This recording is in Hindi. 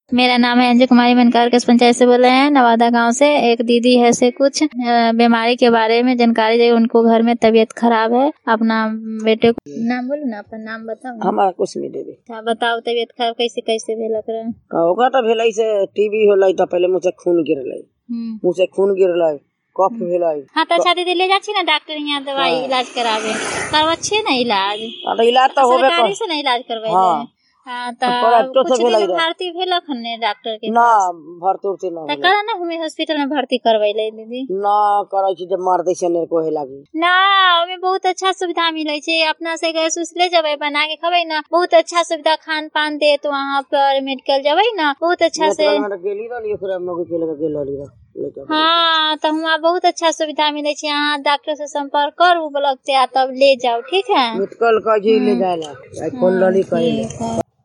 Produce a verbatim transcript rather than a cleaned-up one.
मेरा नाम है अंजू कुमारी, मनकार के पंचायत से बोल रहे हैं, नवादा गांव से। एक दीदी है से कुछ बीमारी के बारे में जानकारी चाहिए। उनको घर में तबीयत खराब है। अपना बेटे को नाम बोलो ना, अपना नाम बताओ। हमारा कुछ नहीं देवी। अच्छा बताओ, तबीयत खराब कैसे कैसे भेल रहे? होगा तो भेलै से टीबी होलै तो पहले मुंह से खून गिरलै, मुंह से खून गिरलै, कफ भेलै। हाँ तो अच्छा दीदी ले जा छी ना डॉक्टर यहाँ दवाई इलाज करावे, करवा छी ना इलाज। अरे इलाज तो होबे कर से ना इलाज करवाई। हां हां तो कुछ दिन भर्ती भेलक ने डॉक्टर के ना भर्ती उठते ना त करा ना हमें हॉस्पिटल में भर्ती करवैले दीदी। ना करै छी जब मार दै छै ने कोहे लागी ना, ओमे बहुत अच्छा सुविधा मिलै छै। अपना से गैस उस ले जबै बना के खबै ना, बहुत अच्छा सुविधा खान पान दे। तो वहां पर मेडिकल जबै ना बहुत अच्छा से गेली रहली ओकरा मगे के लगे गेल रहली। हाँ तो वहाँ बहुत अच्छा सुविधा मिले छै। यहाँ डॉक्टर से संपर्क करू ब्लॉक से, तब ले जाओ, ठीक है। मेडिकल का जी ले जाएला फोन लली कहे।